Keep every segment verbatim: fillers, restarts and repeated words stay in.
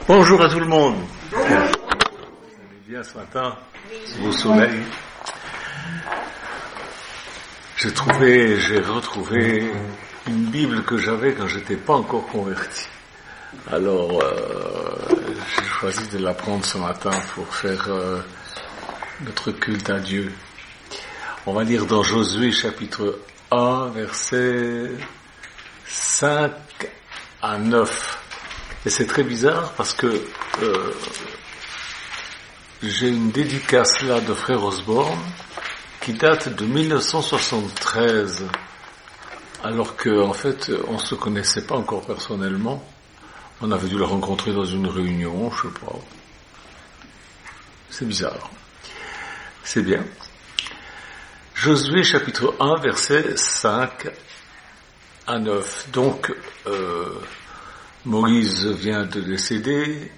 Bonjour à tout le monde. Vous allez bien ce matin, au soleil. J'ai trouvé, j'ai retrouvé une Bible que j'avais quand j'étais pas encore converti. Alors, euh, j'ai choisi de la prendre ce matin pour faire euh, notre culte à Dieu. On va lire dans Josué chapitre un, versets cinq à neuf. Et c'est très bizarre parce que euh, j'ai une dédicace là de frère Osborne qui date de dix-neuf cent soixante-treize, alors que en fait on se connaissait pas encore personnellement. On avait dû le rencontrer dans une réunion, je sais pas. C'est bizarre. C'est bien. Josué chapitre un, versets cinq à neuf. Donc, euh, Moïse vient de décéder,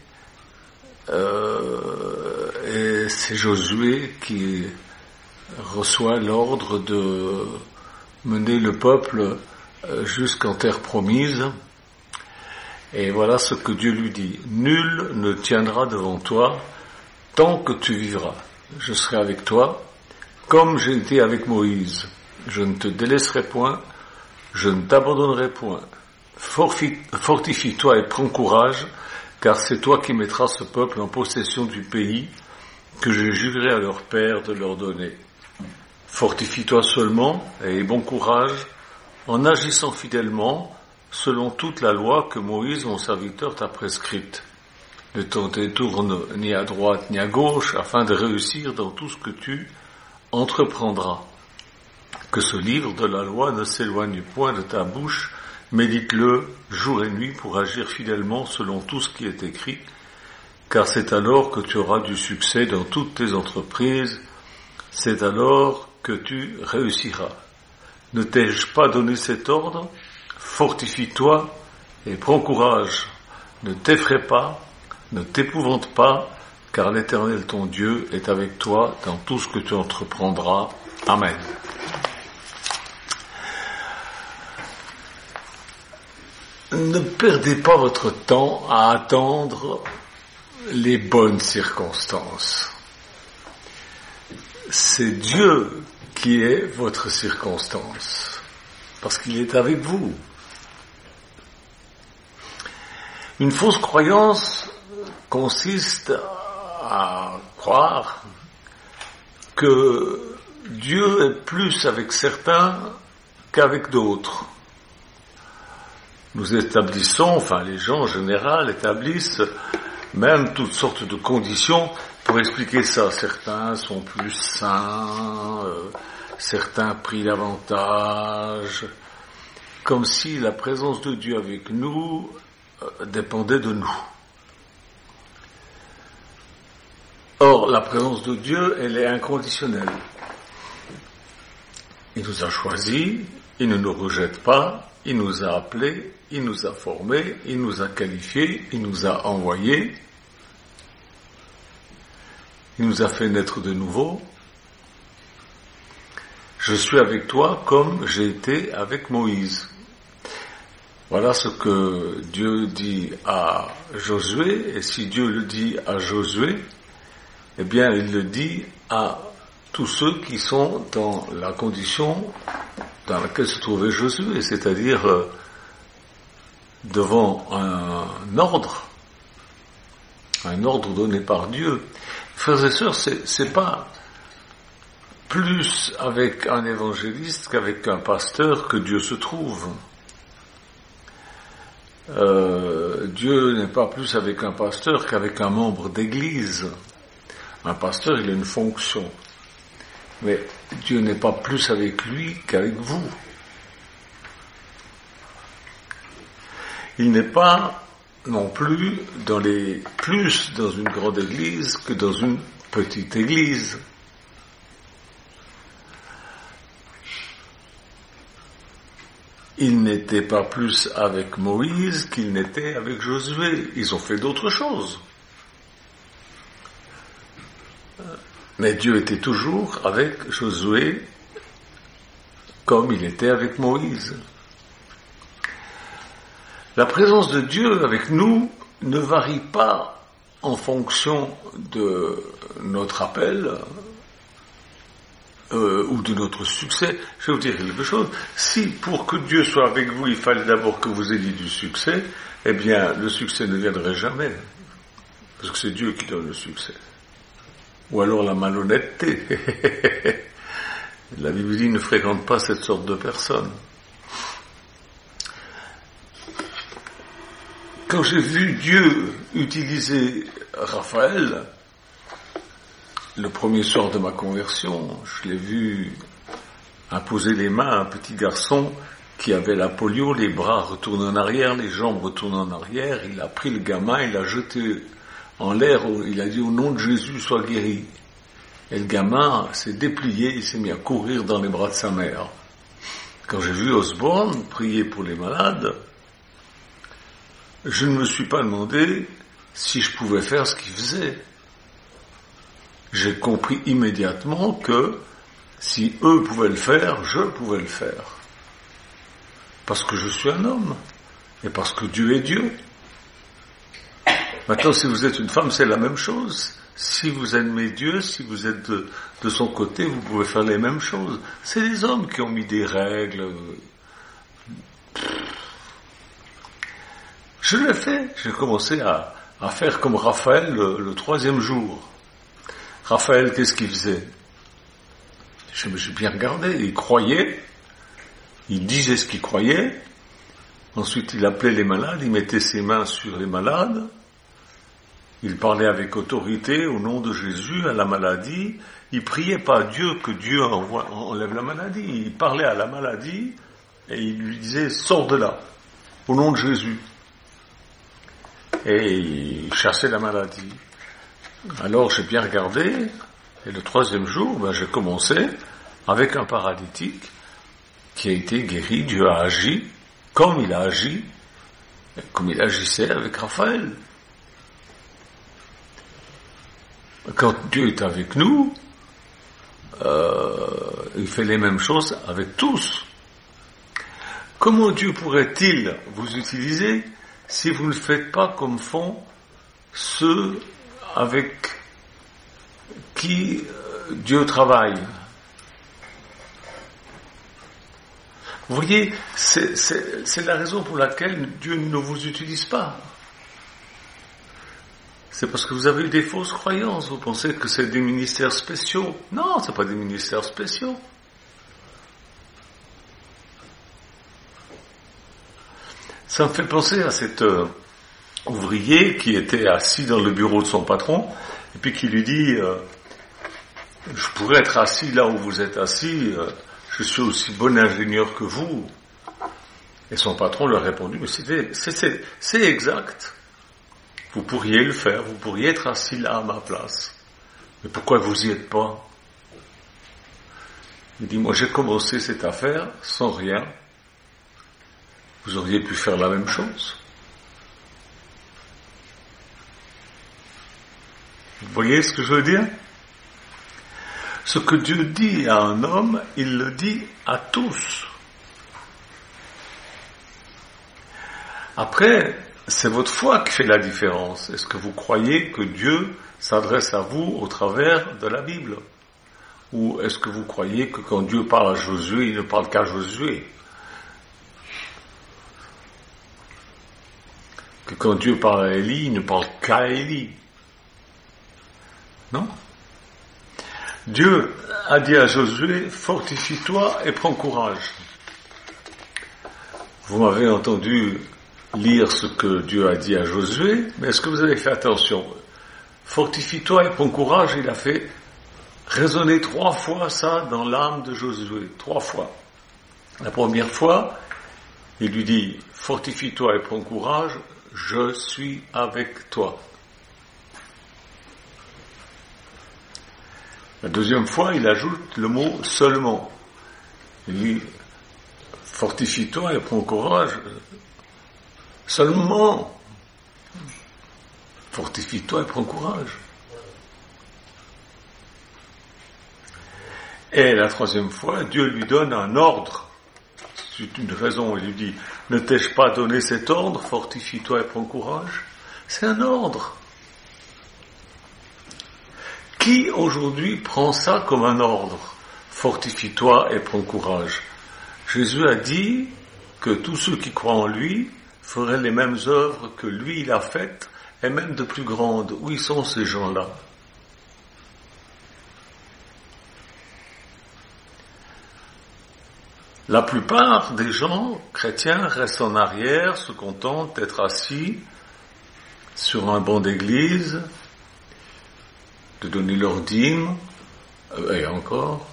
euh, et c'est Josué qui reçoit l'ordre de mener le peuple jusqu'en terre promise. Et voilà ce que Dieu lui dit. Nul ne tiendra devant toi tant que tu vivras. Je serai avec toi, comme j'ai été avec Moïse. Je ne te délaisserai point, je ne t'abandonnerai point. Fortifie-toi et prends courage, car c'est toi qui mettras ce peuple en possession du pays que j'ai juré à leur père de leur donner. Fortifie-toi seulement et aie bon courage en agissant fidèlement selon toute la loi que Moïse, mon serviteur, t'a prescrite. Ne t'en détourne ni à droite ni à gauche afin de réussir dans tout ce que tu entreprendras. Que ce livre de la loi ne s'éloigne point de ta bouche, médite-le jour et nuit pour agir fidèlement selon tout ce qui est écrit, car c'est alors que tu auras du succès dans toutes tes entreprises, c'est alors que tu réussiras. Ne t'ai-je pas donné cet ordre? Fortifie-toi et prends courage. Ne t'effraie pas, ne t'épouvante pas, car l'Éternel ton Dieu est avec toi dans tout ce que tu entreprendras. Amen. Ne perdez pas votre temps à attendre les bonnes circonstances. C'est Dieu qui est votre circonstance, parce qu'il est avec vous. Une fausse croyance consiste à croire que Dieu est plus avec certains qu'avec d'autres. Nous établissons, enfin les gens en général établissent même toutes sortes de conditions pour expliquer ça. Certains sont plus saints, euh, certains prient davantage, comme si la présence de Dieu avec nous euh, dépendait de nous. Or, la présence de Dieu, elle est inconditionnelle. Il nous a choisis, il ne nous rejette pas, il nous a appelés, il nous a formés, il nous a qualifiés, il nous a envoyés, il nous a fait naître de nouveau. Je suis avec toi comme j'ai été avec Moïse. Voilà ce que Dieu dit à Josué, et si Dieu le dit à Josué, eh bien il le dit à tous ceux qui sont dans la condition dans laquelle se trouvait Josué, c'est-à-dire euh, devant un ordre, un ordre donné par Dieu. Frères et sœurs, c'est, c'est pas plus avec un évangéliste qu'avec un pasteur que Dieu se trouve. Euh, Dieu n'est pas plus avec un pasteur qu'avec un membre d'église. Un pasteur, il a une fonction. Mais Dieu n'est pas plus avec lui qu'avec vous. Il n'est pas non plus dans les plus dans une grande église que dans une petite église. Il n'était pas plus avec Moïse qu'il n'était avec Josué. Ils ont fait d'autres choses. Mais Dieu était toujours avec Josué comme il était avec Moïse. La présence de Dieu avec nous ne varie pas en fonction de notre appel euh, ou de notre succès. Je vais vous dire quelque chose. Si pour que Dieu soit avec vous, il fallait d'abord que vous ayez du succès, eh bien, le succès ne viendrait jamais. Parce que c'est Dieu qui donne le succès. Ou alors la malhonnêteté. La Bible dit ne fréquente pas cette sorte de personnes. Quand j'ai vu Dieu utiliser Raphaël, le premier soir de ma conversion, je l'ai vu imposer les mains à un petit garçon qui avait la polio, les bras retournés en arrière, les jambes retournées en arrière. Il a pris le gamin, il l'a jeté en l'air, il a dit au nom de Jésus, sois guéri. Et le gamin s'est déplié, il s'est mis à courir dans les bras de sa mère. Quand j'ai vu Osborne prier pour les malades, je ne me suis pas demandé si je pouvais faire ce qu'il faisait. J'ai compris immédiatement que si eux pouvaient le faire, je pouvais le faire. Parce que je suis un homme. Et parce que Dieu est Dieu. Maintenant, si vous êtes une femme, c'est la même chose. Si vous aimez Dieu, si vous êtes de, de son côté, vous pouvez faire les mêmes choses. C'est les hommes qui ont mis des règles. Je l'ai fait. J'ai commencé à, à faire comme Raphaël le, le troisième jour. Raphaël, qu'est-ce qu'il faisait? Je me suis bien regardé. Il croyait. Il disait ce qu'il croyait. Ensuite, il appelait les malades. Il mettait ses mains sur les malades. Il parlait avec autorité au nom de Jésus à la maladie. Il priait pas à Dieu que Dieu envoie, enlève la maladie. Il parlait à la maladie et il lui disait « Sors de là, au nom de Jésus ». Et il chassait la maladie. Alors j'ai bien regardé et le troisième jour, ben, j'ai commencé avec un paralytique qui a été guéri. Dieu a agi comme il a agi, comme il agissait avec Raphaël. Quand Dieu est avec nous, euh, il fait les mêmes choses avec tous. Comment Dieu pourrait-il vous utiliser si vous ne faites pas comme font ceux avec qui Dieu travaille? Vous voyez, c'est, c'est, c'est la raison pour laquelle Dieu ne vous utilise pas. C'est parce que vous avez eu des fausses croyances. Vous pensez que c'est des ministères spéciaux. Non, c'est pas des ministères spéciaux. Ça me fait penser à cet euh, ouvrier qui était assis dans le bureau de son patron et puis qui lui dit euh, « Je pourrais être assis là où vous êtes assis, euh, je suis aussi bon ingénieur que vous. » Et son patron lui a répondu « Mais c'était, c'est, c'est, c'est exact. Vous pourriez le faire, vous pourriez être assis là à ma place. Mais pourquoi vous y êtes pas ?» Il dit, moi j'ai commencé cette affaire sans rien. Vous auriez pu faire la même chose. Vous voyez ce que je veux dire? Ce que Dieu dit à un homme, il le dit à tous. Après, c'est votre foi qui fait la différence. Est-ce que vous croyez que Dieu s'adresse à vous au travers de la Bible? Ou est-ce que vous croyez que quand Dieu parle à Josué, il ne parle qu'à Josué? Que quand Dieu parle à Élie, il ne parle qu'à Élie? Non? Dieu a dit à Josué, fortifie-toi et prends courage. Vous m'avez entendu lire ce que Dieu a dit à Josué, mais est-ce que vous avez fait attention? Fortifie-toi et prends courage, il a fait résonner trois fois ça dans l'âme de Josué, trois fois. La première fois, il lui dit, fortifie-toi et prends courage, je suis avec toi. La deuxième fois, il ajoute le mot seulement. Il dit, fortifie-toi et prends courage, seulement. Fortifie-toi et prends courage. Et la troisième fois, Dieu lui donne un ordre. C'est une raison, il lui dit, ne t'ai-je pas donné cet ordre, fortifie-toi et prends courage? C'est un ordre. Qui aujourd'hui prend ça comme un ordre? Fortifie-toi et prends courage. Jésus a dit que tous ceux qui croient en lui feraient les mêmes œuvres que lui il a faites, et même de plus grandes. Où sont ces gens-là? La plupart des gens chrétiens restent en arrière, se contentent d'être assis sur un banc d'église, de donner leur dîme, et encore,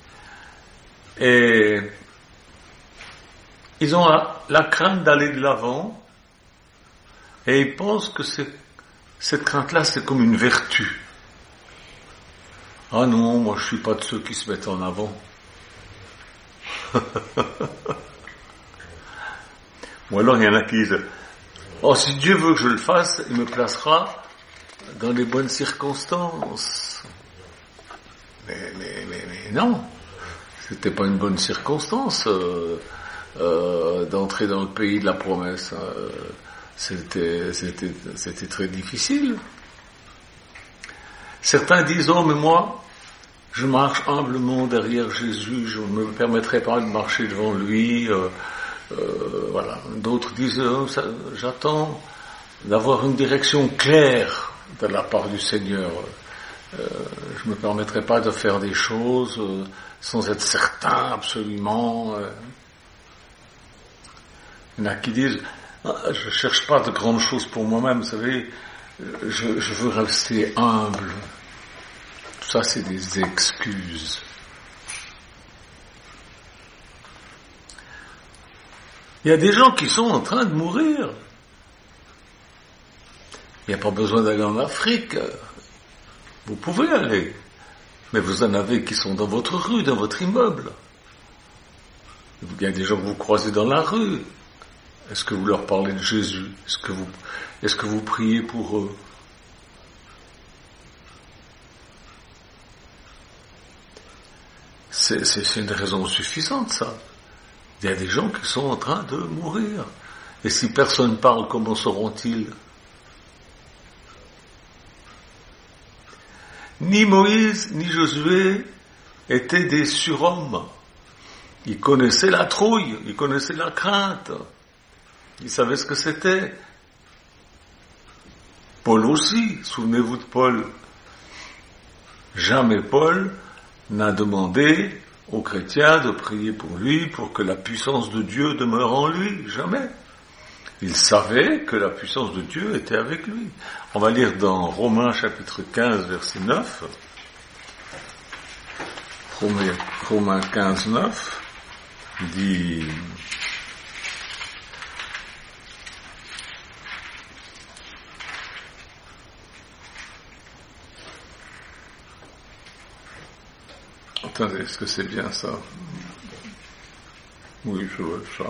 et ils ont la, la crainte d'aller de l'avant, et ils pensent que c'est, cette crainte-là, c'est comme une vertu. Ah non, moi je suis pas de ceux qui se mettent en avant. Ou alors il y en a qui disent, oh, si Dieu veut que je le fasse, il me placera dans les bonnes circonstances. Mais, mais, mais, mais non, c'était pas une bonne circonstance euh, euh, d'entrer dans le pays de la promesse. Euh, c'était, c'était, c'était très difficile. Certains disent, oh, mais moi, je marche humblement derrière Jésus, je ne me permettrai pas de marcher devant lui. Euh, euh, voilà. D'autres disent, oh, ça, j'attends d'avoir une direction claire de la part du Seigneur. Euh, je ne me permettrai pas de faire des choses euh, sans être certain absolument. Euh. Il y en a qui disent, ah, je ne cherche pas de grandes choses pour moi-même, vous savez, je, je veux rester humble. Tout ça, c'est des excuses. Il y a des gens qui sont en train de mourir. Il n'y a pas besoin d'aller en Afrique. Vous pouvez aller. Mais vous en avez qui sont dans votre rue, dans votre immeuble. Il y a des gens que vous croisez dans la rue. Est-ce que vous leur parlez de Jésus? Est-ce que vous, est-ce que vous priez pour eux? C'est, c'est, c'est une raison suffisante, ça. Il y a des gens qui sont en train de mourir. Et si personne parle, comment sauront-ils? Ni Moïse, ni Josué étaient des surhommes. Ils connaissaient la trouille, ils connaissaient la crainte. Ils savaient ce que c'était. Paul aussi, souvenez-vous de Paul. Jamais Paul n'a demandé aux chrétiens de prier pour lui, pour que la puissance de Dieu demeure en lui. Jamais. Il savait que la puissance de Dieu était avec lui. On va lire dans Romains chapitre quinze, verset neuf. Romains quinze, neuf dit... Attendez, est-ce que c'est bien ça? Oui, je vois ça.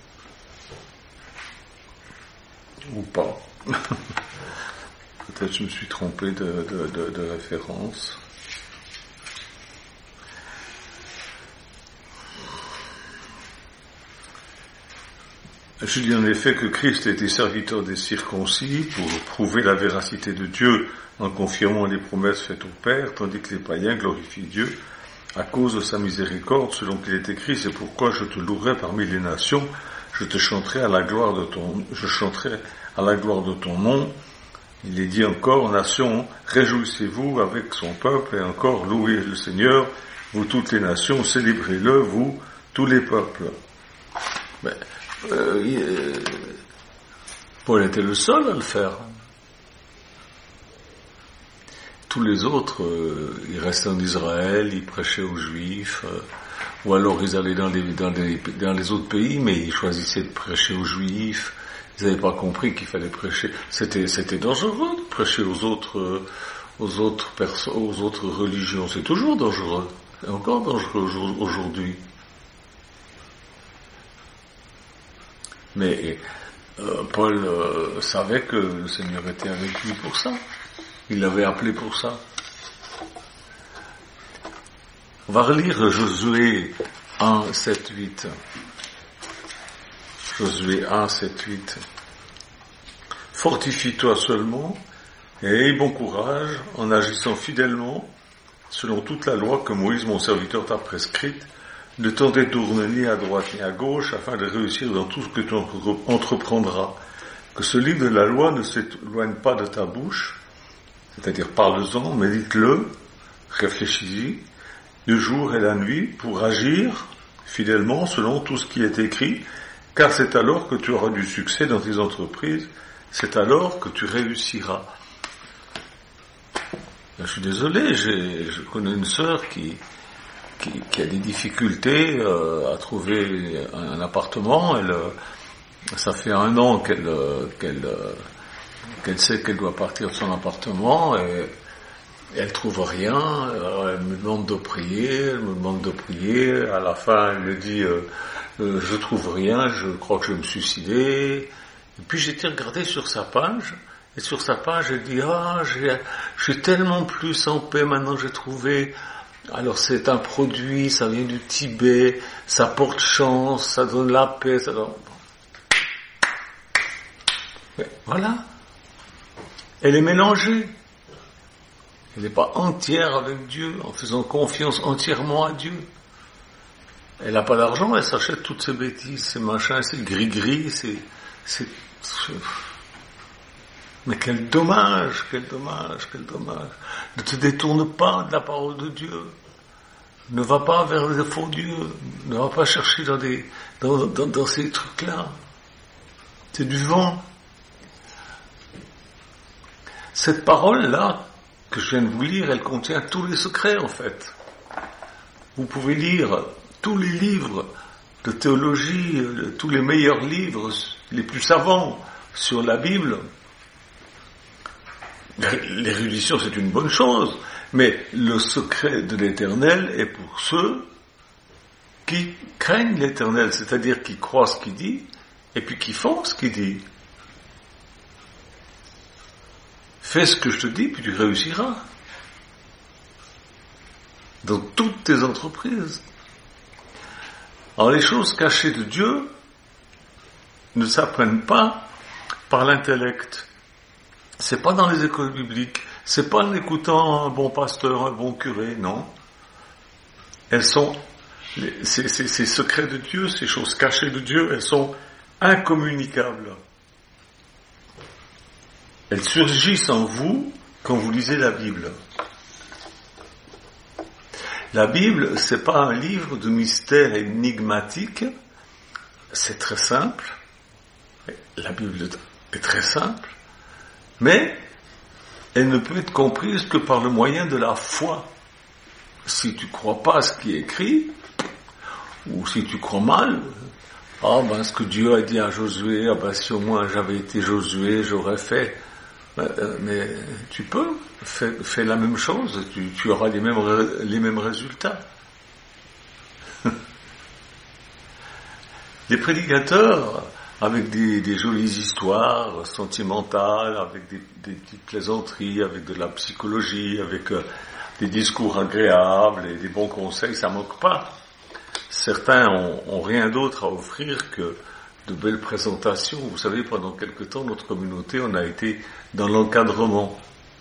Ou pas. Peut-être je me suis trompé de, de, de, de référence. Je dis en effet que Christ a été serviteur des circoncis pour prouver la véracité de Dieu en confirmant les promesses faites au Père, tandis que les païens glorifient Dieu à cause de sa miséricorde, selon qu'il est écrit, c'est pourquoi je te louerai parmi les nations, je te chanterai à la gloire de ton, je chanterai à la gloire de ton nom. Il est dit encore, nations, réjouissez-vous avec son peuple, et encore, louez le Seigneur, vous toutes les nations, célébrez-le, vous, tous les peuples. Mais, euh, il, Paul était le seul à le faire. Tous les autres, euh, ils restaient en Israël, ils prêchaient aux Juifs, euh, ou alors ils allaient dans les, dans, les, dans les autres pays, mais ils choisissaient de prêcher aux Juifs. Ils n'avaient pas compris qu'il fallait prêcher. C'était, c'était dangereux de prêcher aux autres, euh, aux autres personnes, aux autres religions. C'est toujours dangereux. C'est encore dangereux aujourd'hui. Mais euh, Paul euh, savait que le Seigneur était avec lui pour ça. Il l'avait appelé pour ça. On va relire Josué un, sept, huit. Josué un, sept, huit. Fortifie-toi seulement et aie bon courage en agissant fidèlement selon toute la loi que Moïse, mon serviteur, t'a prescrite. Ne t'en détourne ni à droite ni à gauche afin de réussir dans tout ce que tu entreprendras. Que ce livre de la loi ne s'éloigne pas de ta bouche, c'est-à-dire parle-en, médite-le, réfléchis-y, le jour et la nuit, pour agir fidèlement selon tout ce qui est écrit, car c'est alors que tu auras du succès dans tes entreprises, c'est alors que tu réussiras. Je suis désolé, j'ai, je connais une sœur qui, qui, qui a des difficultés euh, à trouver un, un appartement. Elle, ça fait un an qu'elle, qu'elle, qu'elle sait qu'elle doit partir de son appartement et, et elle trouve rien. Alors elle me demande de prier, elle me demande de prier. À la fin, elle me dit euh, euh, je trouve rien, je crois que je vais me suicider. Et puis j'ai été regarder sur sa page. Et sur sa page, elle dit, ah, j'ai, je suis tellement plus en paix maintenant, j'ai trouvé, alors c'est un produit, ça vient du Tibet, ça porte chance, ça donne la paix, ça donne... Mais voilà. Elle est mélangée. Elle n'est pas entière avec Dieu, en faisant confiance entièrement à Dieu. Elle n'a pas d'argent, elle s'achète toutes ces bêtises, ces machins, ces gris-gris, ces... ces... Mais quel dommage, quel dommage, quel dommage. Ne te détourne pas de la parole de Dieu. Ne va pas vers les faux dieux. Ne va pas chercher dans, des, dans, dans, dans ces trucs-là. C'est du vent. Cette parole-là, que je viens de vous lire, elle contient tous les secrets, en fait. Vous pouvez lire tous les livres de théologie, tous les meilleurs livres, les plus savants sur la Bible. L'érudition, c'est une bonne chose, mais le secret de l'Éternel est pour ceux qui craignent l'Éternel, c'est-à-dire qui croient ce qu'il dit, et puis qui font ce qu'il dit. Fais ce que je te dis, puis tu réussiras. Dans toutes tes entreprises. Alors les choses cachées de Dieu ne s'apprennent pas par l'intellect. C'est pas dans les écoles bibliques, c'est pas en écoutant un bon pasteur, un bon curé, non. Elles sont, ces, ces, ces secrets de Dieu, ces choses cachées de Dieu, elles sont incommunicables. Elles surgissent en vous quand vous lisez la Bible. La Bible, c'est pas un livre de mystères énigmatiques, c'est très simple. La Bible est très simple. Mais elle ne peut être comprise que par le moyen de la foi. Si tu crois pas à ce qui est écrit, ou si tu crois mal, ah ben ce que Dieu a dit à Josué, ah ben si au moins j'avais été Josué, j'aurais fait. Ben, euh, mais tu peux, fais, fais la même chose, tu, tu auras les mêmes, les mêmes résultats. Les prédicateurs, avec des, des jolies histoires sentimentales, avec des, des petites plaisanteries, avec de la psychologie, avec euh, des discours agréables et des bons conseils, ça manque pas. Certains ont, ont rien d'autre à offrir que de belles présentations. Vous savez, pendant quelque temps, notre communauté, on a été dans l'encadrement.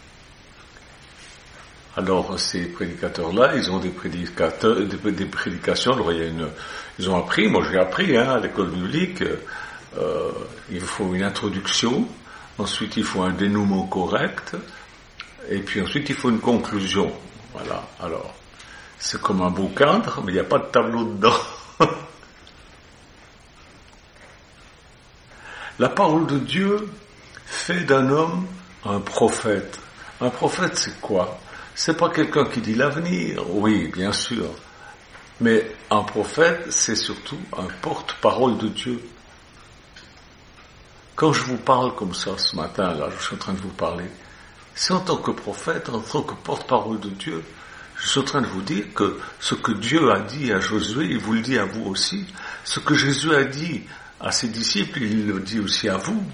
Alors, ces prédicateurs-là, ils ont des prédicateurs, des, des prédications. Alors, il y a une, ils ont appris, moi j'ai appris, hein, à l'école biblique, euh, il faut une introduction, ensuite il faut un dénouement correct, et puis ensuite il faut une conclusion. Voilà. Alors, c'est comme un beau cadre, mais il n'y a pas de tableau dedans. La parole de Dieu fait d'un homme un prophète. Un prophète, c'est quoi? C'est pas quelqu'un qui dit l'avenir, oui, bien sûr. Mais un prophète, c'est surtout un porte-parole de Dieu. Quand je vous parle comme ça ce matin, là, je suis en train de vous parler, c'est en tant que prophète, en tant que porte-parole de Dieu. Je suis en train de vous dire que ce que Dieu a dit à Josué, il vous le dit à vous aussi. Ce que Jésus a dit à ses disciples, il le dit aussi à vous.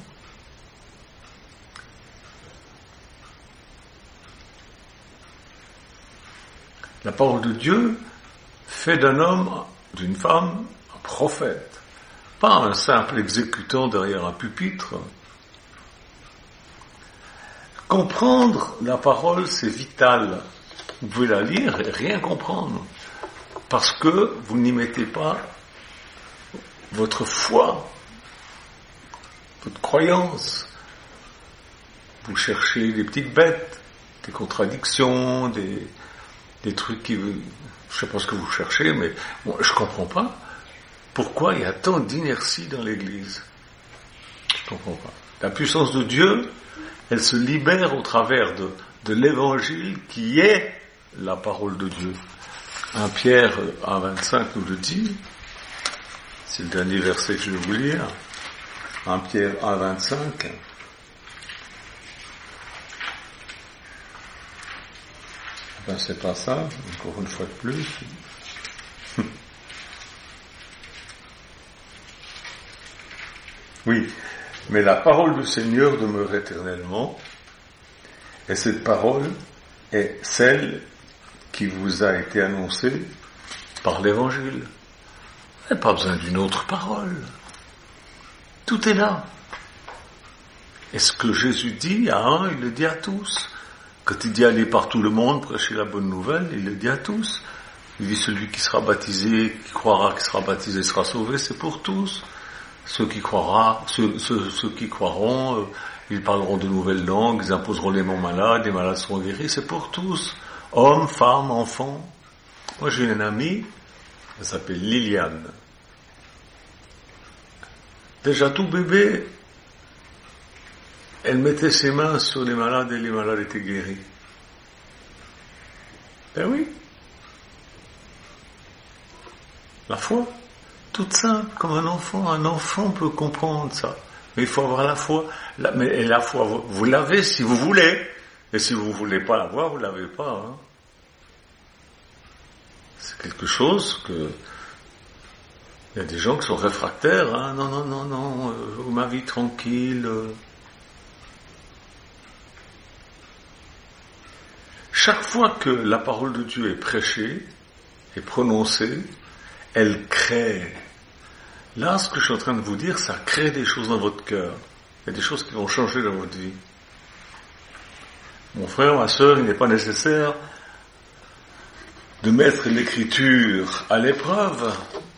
La parole de Dieu fait d'un homme, d'une femme, un prophète. Pas un simple exécutant derrière un pupitre. Comprendre la parole, c'est vital. Vous pouvez la lire et rien comprendre. Parce que vous n'y mettez pas votre foi, votre croyance. Vous cherchez des petites bêtes, des contradictions, des, des trucs qui... Je sais pas ce que vous cherchez, mais bon, je comprends pas pourquoi il y a tant d'inertie dans l'Église. Je comprends pas. La puissance de Dieu, elle se libère au travers de, de l'Évangile qui est la parole de Dieu. un Pierre un vingt-cinq nous le dit. C'est le dernier verset que je vais vous lire. un Pierre un vingt-cinq. Ben, c'est pas ça, encore une fois de plus. Oui, mais la parole du Seigneur demeure éternellement, et cette parole est celle qui vous a été annoncée par l'Évangile. Il n'y a pas besoin d'une autre parole. Tout est là. Et ce que Jésus dit à un, il le dit à tous. Quand il dit aller par tout le monde, prêcher la bonne nouvelle, il le dit à tous. Il dit celui qui sera baptisé, qui croira qu'il sera baptisé sera sauvé, c'est pour tous. Ceux qui croira, ceux, ceux, ceux qui croiront, euh, ils parleront de nouvelles langues, ils imposeront les mains malades, les malades seront guéris, c'est pour tous. Hommes, femmes, enfants. Moi j'ai une amie, elle s'appelle Liliane. Déjà tout bébé, elle mettait ses mains sur les malades et les malades étaient guéris. Ben oui. La foi, toute simple, comme un enfant. Un enfant peut comprendre ça. Mais il faut avoir la foi. La, mais et la foi, vous, vous l'avez si vous voulez. Et si vous ne voulez pas l'avoir, vous ne l'avez pas. Hein. C'est quelque chose que... Il y a des gens qui sont réfractaires. Hein. Non, non, non, non, euh, ma vie tranquille... Euh. Chaque fois que la parole de Dieu est prêchée, est prononcée, elle crée. Là, ce que je suis en train de vous dire, ça crée des choses dans votre cœur. Il y a des choses qui vont changer dans votre vie. Mon frère, ma sœur, il n'est pas nécessaire de mettre l'écriture à l'épreuve.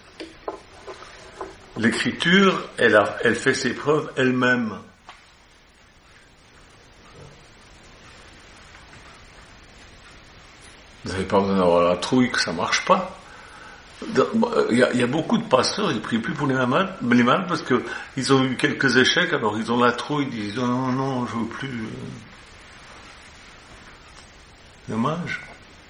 L'écriture, elle, a, elle fait ses preuves elle-même. Vous n'avez pas besoin d'avoir la trouille que ça marche pas. Il y a, il y a beaucoup de pasteurs, ils prient plus pour les malades, les malades parce que ils ont eu quelques échecs, alors ils ont la trouille, ils disent oh, non, non, je veux plus. Dommage.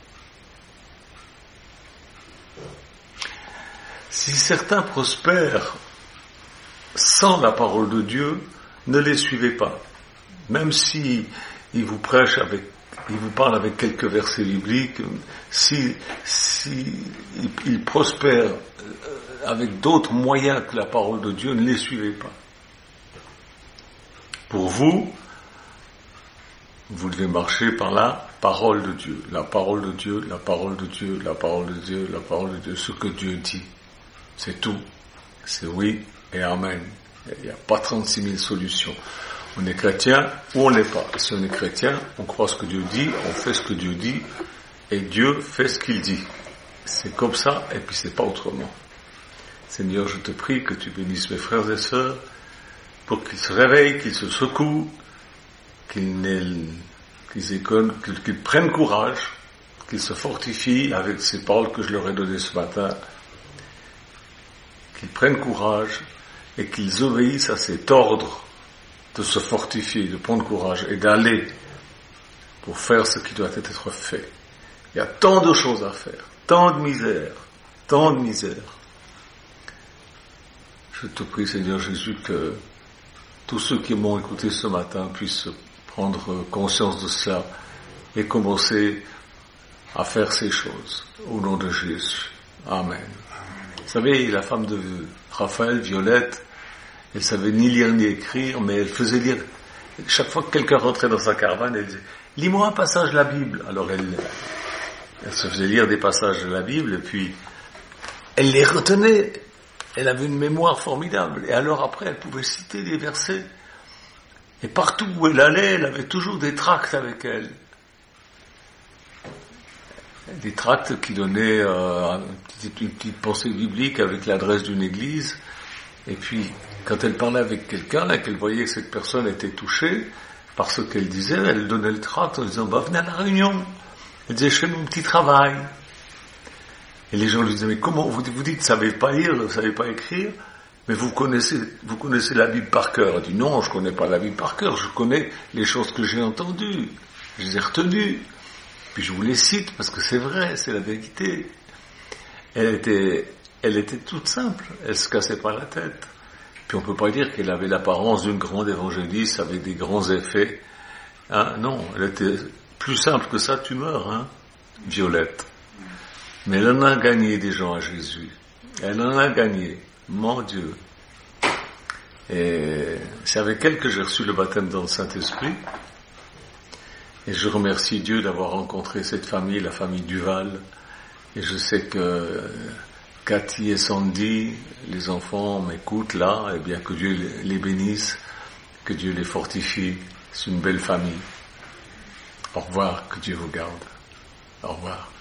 Si certains prospèrent sans la parole de Dieu, ne les suivez pas. Même si ils vous prêchent avec il vous parle avec quelques versets bibliques, si, si il, il prospère avec d'autres moyens que la parole de Dieu, ne les suivez pas. Pour vous, vous devez marcher par la parole de Dieu, la parole de Dieu, la parole de Dieu, la parole de Dieu, la parole de Dieu, ce que Dieu dit. C'est tout. C'est oui et amen. Il n'y a pas trente-six mille solutions. On est chrétien ou on n'est pas. Si on est chrétien, on croit ce que Dieu dit, on fait ce que Dieu dit, et Dieu fait ce qu'il dit. C'est comme ça, et puis c'est pas autrement. Seigneur, je te prie que tu bénisses mes frères et sœurs, pour qu'ils se réveillent, qu'ils se secouent, qu'ils, n'aient, qu'ils, aient, qu'ils, qu'ils prennent courage, qu'ils se fortifient avec ces paroles que je leur ai données ce matin, qu'ils prennent courage, et qu'ils obéissent à cet ordre de se fortifier, de prendre courage et d'aller pour faire ce qui doit être fait. Il y a tant de choses à faire, tant de misère, tant de misère. Je te prie, Seigneur Jésus, que tous ceux qui m'ont écouté ce matin puissent prendre conscience de cela et commencer à faire ces choses. Au nom de Jésus. Amen. Vous savez, la femme de Raphaël, Violette, elle savait ni lire ni écrire, mais elle faisait lire. Chaque fois que quelqu'un rentrait dans sa caravane, elle disait « Lis-moi un passage de la Bible ». Alors elle, elle se faisait lire des passages de la Bible, et puis elle les retenait. Elle avait une mémoire formidable. Et alors après, elle pouvait citer des versets. Et partout où elle allait, elle avait toujours des tracts avec elle. Des tracts qui donnaient euh, une, petite, une petite pensée biblique avec l'adresse d'une église. Et puis, quand elle parlait avec quelqu'un, là, qu'elle voyait que cette personne était touchée par ce qu'elle disait, elle donnait le tract en disant, bah, venez à la réunion. Elle disait, je fais mon petit travail. Et les gens lui disaient, mais comment, vous, vous dites, vous savez pas lire, vous savez pas écrire, mais vous connaissez, vous connaissez la Bible par cœur. Elle dit, non, je connais pas la Bible par cœur, je connais les choses que j'ai entendues, je les ai retenues. Puis je vous les cite parce que c'est vrai, c'est la vérité. Elle était, elle était toute simple, elle se cassait pas la tête. Puis on peut pas dire qu'elle avait l'apparence d'une grande évangéliste avec des grands effets. Hein, non, elle était plus simple que ça, tu meurs, hein, Violette. Mais elle en a gagné des gens à Jésus. Elle en a gagné, mon Dieu. Et c'est avec elle que j'ai reçu le baptême dans le Saint-Esprit. Et je remercie Dieu d'avoir rencontré cette famille, la famille Duval. Et je sais que Cathy et Sandy, les enfants m'écoutent là, et bien que Dieu les bénisse, que Dieu les fortifie. C'est une belle famille. Au revoir, que Dieu vous garde. Au revoir.